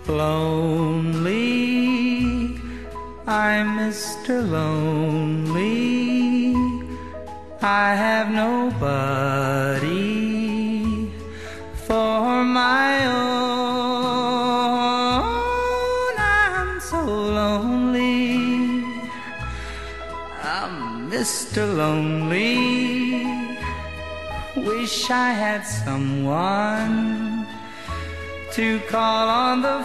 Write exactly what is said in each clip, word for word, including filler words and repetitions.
Lonely, I'm Mister Lonely. I have nobody for my own. I'm so lonely. I'm Mister Lonely. Wish I had someone to call on the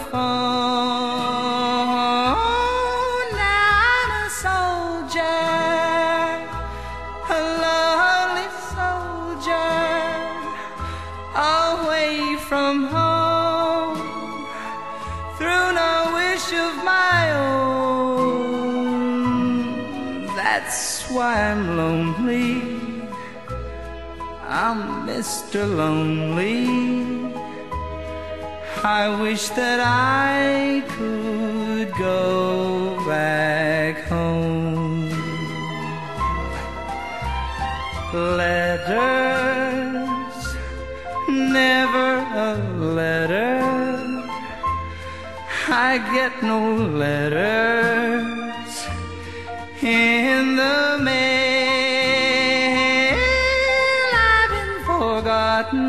phone. Now I'm a soldier, a lonely soldier, away from home, through no wish of my own. That's why I'm lonely. I'm Mister Lonely. I wish that I could go back home. Letters, never a letter. I get no letters in the mail. I've been forgotten,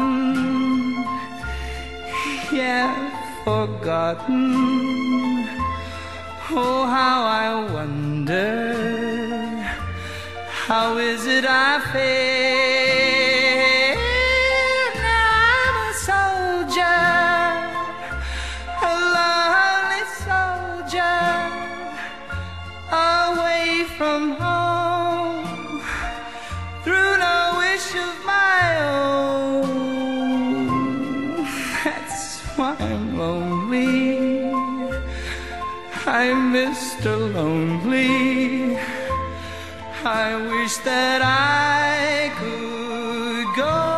yeah, forgotten. Oh, how I wonder, how is it I fail? Now I'm a soldier, a lonely soldier, away from home, through no wish of my own. That's why I'm lonely. I'm Mister Lonely. I wish that I could go